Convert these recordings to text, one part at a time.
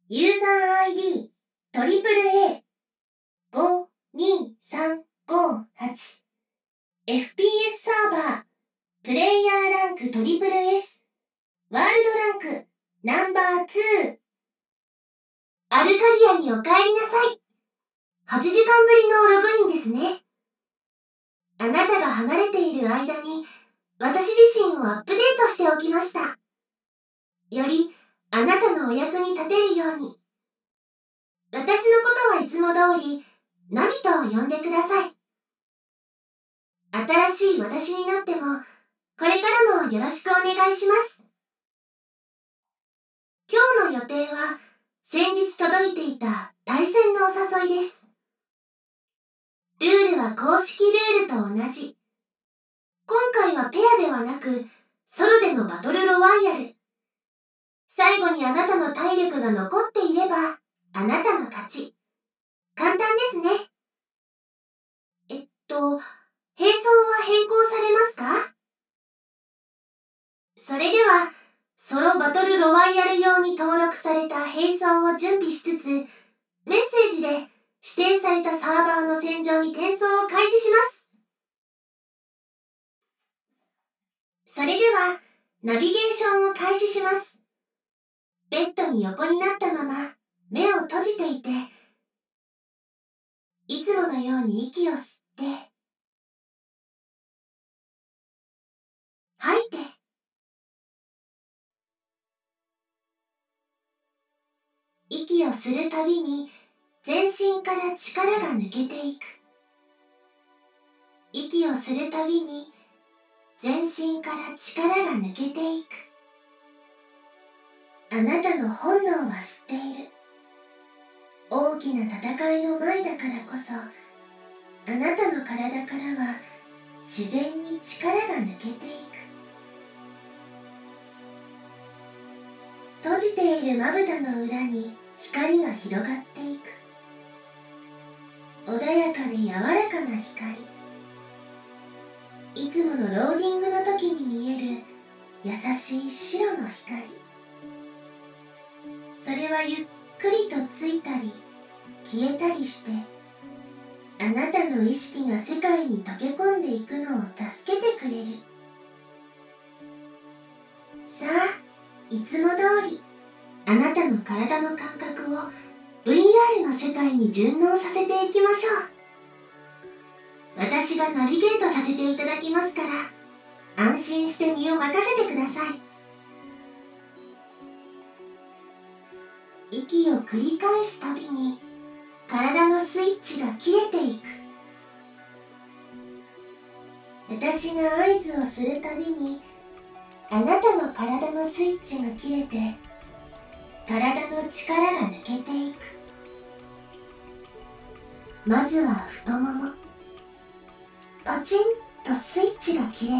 ユーザー ID AAA52358 FPS サーバープレイヤーランク SSS ワールドランクナンバー2。アルカディアにお帰りなさい。8時間ぶりのログインですね。あなたが離れている間に私自身をアップデートしておきました。よりあなたのお役に立てるように。私のことはいつも通りナビと呼んでください。新しい私になってもこれからもよろしくお願いします。今日の予定は先日届いていた対戦のお誘いです。ルールは公式ルールと同じ。今回はペアではなくソロでのバトルロワイヤル。最後にあなたの体力が残っていればあなたの勝ち。簡単ですね。並走は変更されますか？それではソロバトルロワイヤル用に登録された並走を準備しつつ、メッセージで指定されたサーバーの戦場に転送を開始します。それではナビゲーションを開始します。ベッドに横になったまま目を閉じていて、いつものように息を吸って吐いて、息をするたびに全身から力が抜けていく。息をするたびに全身から力が抜けていく。あなたの本能は知っている。大きな戦いの前だからこそ、あなたの体からは自然に力が抜けていく。閉じているまぶたの裏に光が広がっていく。穏やかで柔らかな光。いつものローディングの時に見える優しい白の光。それはゆっくりとついたり消えたりして、あなたの意識が世界に溶け込んでいくのを助けてくれる。さあ、いつも通りあなたの体の感覚を VR の世界に順応させていきましょう。私がナビゲートさせていただきますから、安心して身を任せてください。息を繰り返すたびに体のスイッチが切れていく。私が合図をするたびにあなたの体のスイッチが切れて体の力が抜けていく。まずは太もも。パチンとスイッチが切れる。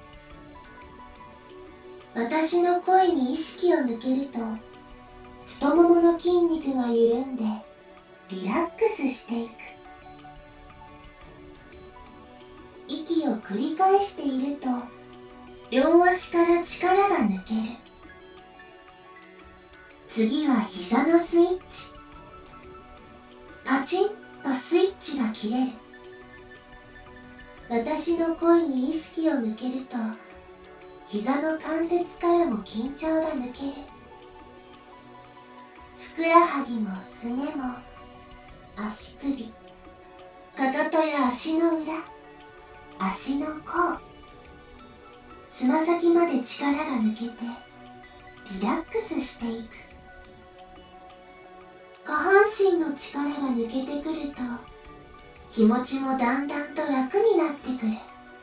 私の声に意識を向けると太ももの筋肉が緩んでリラックスしていく。息を繰り返していると両足から力が抜ける。次は膝のスイッチ。パチンとスイッチが切れる。私の声に意識を向けると膝の関節からも緊張が抜ける。ふくらはぎもすねも足首、かかとや足の裏、足の甲、つま先まで力が抜けてリラックスしていく。下半身の力が抜けてくると気持ちもだんだんと楽になってくる。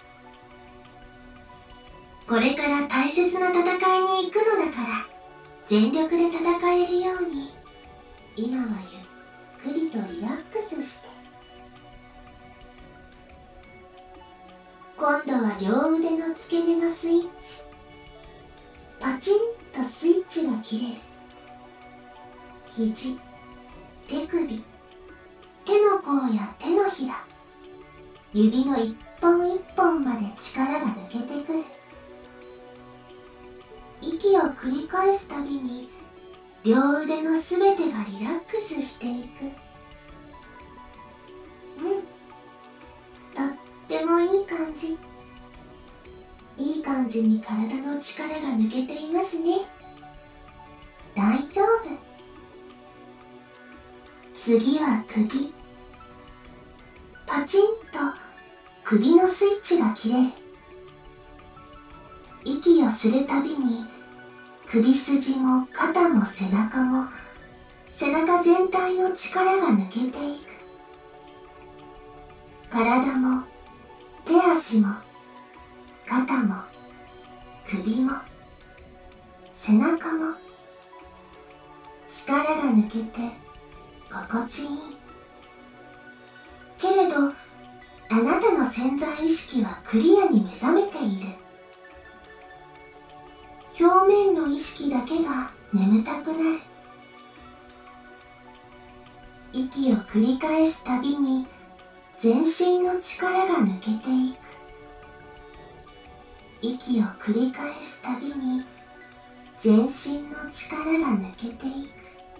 これから大切な戦いに行くのだから全力で戦えるように今はゆっくりとリラックスして、今度は両腕の付け根のスイッチ。パチンとスイッチが切れる。肘、手首、手の甲や手のひら、指の一本一本まで力が抜けてくる。息を繰り返すたびに両両腕のすべてがリラックスしていく。とってもいい感じ。いい感じに体の力が抜けていますね。大丈夫。次は首。パチンと首のスイッチが切れる。息をするたびに首筋も肩も背中も背中全体の力が抜けていく。体も手足も肩も首も背中も力が抜けて心地いい。けれどあなたの潜在意識はクリアに目覚めている。表面の意識だけが眠たくなる。息を繰り返すたびに全身の力が抜けていく。息を繰り返すたびに全身の力が抜けていく。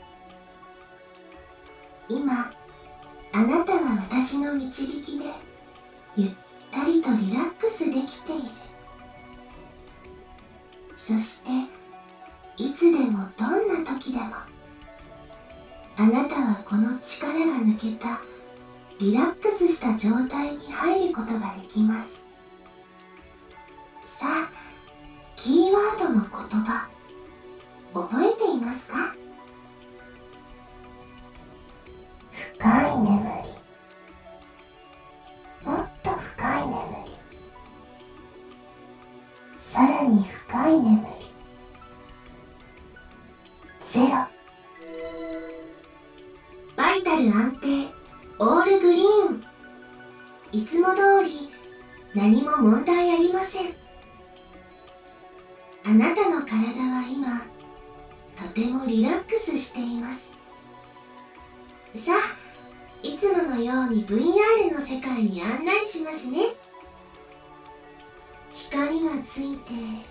今あなたは私の導きでゆったりとリラックスできている。そしていつでもどんな時でもあなたはこの力が抜けたリラックスした状態に入ることができます。さあ、キーワードの言葉覚えていますか？深い眠り、もっと深い眠り、さらに深い眠り、ゼロ。バイタル安定、オールグリーン。いつも通り何も問題ありません。あなたの体は今とてもリラックスしています。さあ、いつものように VR の世界に案内しますね。光がついて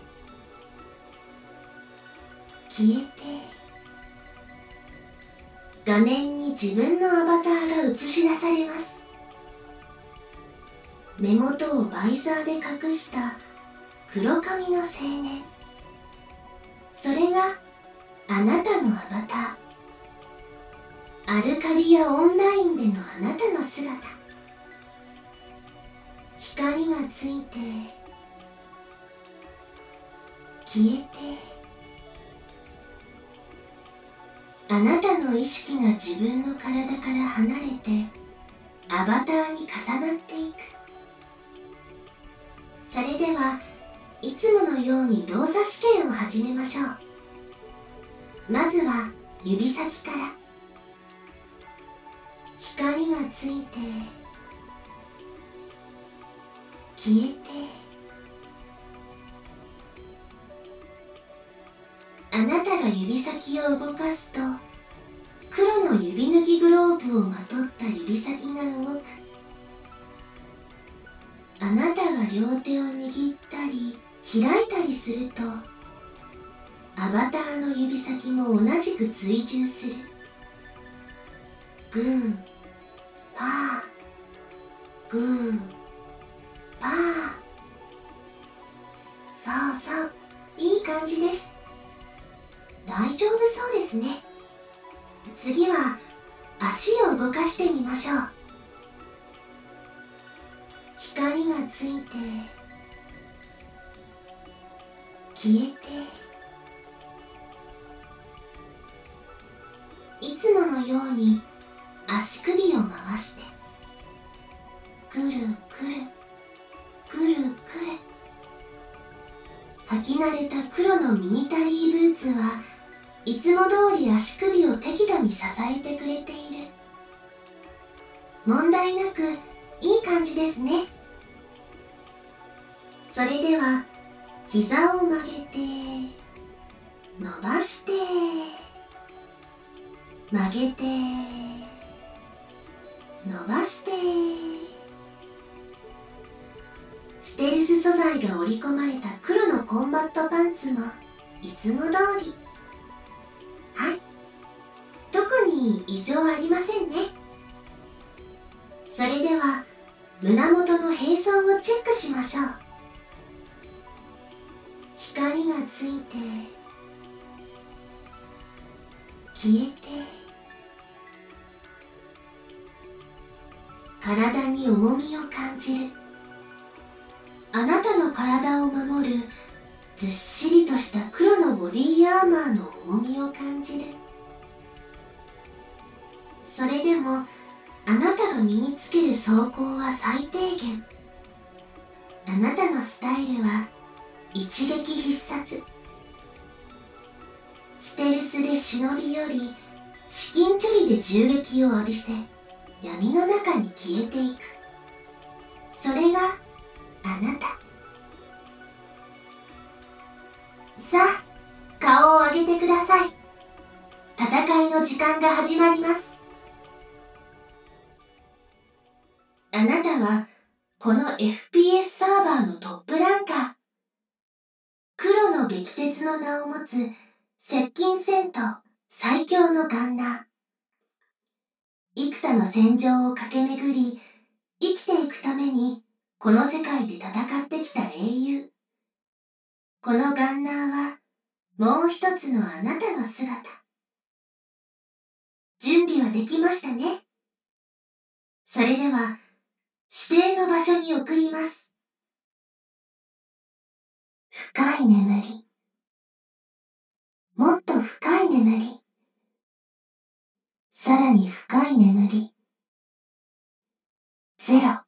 消えて、画面に自分のアバターが映し出されます。目元をバイザーで隠した黒髪の青年、それがあなたのアバター。アルカディアオンラインでのあなたの姿。光がついて消えて、あなたの意識が自分の体から離れてアバターに重なっていく。それではいつものように動作試験を始めましょう。まずは指先から。光がついて消えて、あなたが指先を動かすと黒の指抜きグローブをまとった指先が動く。あなたが両手を握ったり開いたりするとアバターの指先も同じく追従する。グーパーグーパー。そうそう、いい感じです。大丈夫そうですね。次は足を動かしてみましょう。光がついて消えて、いつものように足首を回してくるくるくるくる。履き慣れた黒のミニタリーブーツはいつも通り足首を適度に支えてくれている。問題なくいい感じですね。それでは膝を曲げて伸ばして曲げて伸ばして、ステルス素材が織り込まれた黒のコンバットパンツもいつも通り。はい、 に異常ありませんね。それでは胸元の並走をチェックしましょう。光がついて消えて、体に重みを感じる。あなたの体を守るずっしりとした黒のボディーアーマーの重みを感じる。それでもあなたが身につける装甲は最低限。あなたのスタイルは一撃必殺。ステルスで忍び寄り、至近距離で銃撃を浴びせ、闇の中に消えていく。それがあなた。さあ、顔を上げてください。戦いの時間が始まります。あなたはこの FPS サーバーのトップランカー。黒の激鉄の名を持つ接近戦闘最強のガンナー。幾多の戦場を駆け巡り、生きていくためにこの世界で戦ってきた英雄。このガンナーはもう一つのあなたの姿。準備はできましたね。それでは指定の場所に送ります。深い眠り。もっと深い眠り。さらに深い眠り。ゼロ。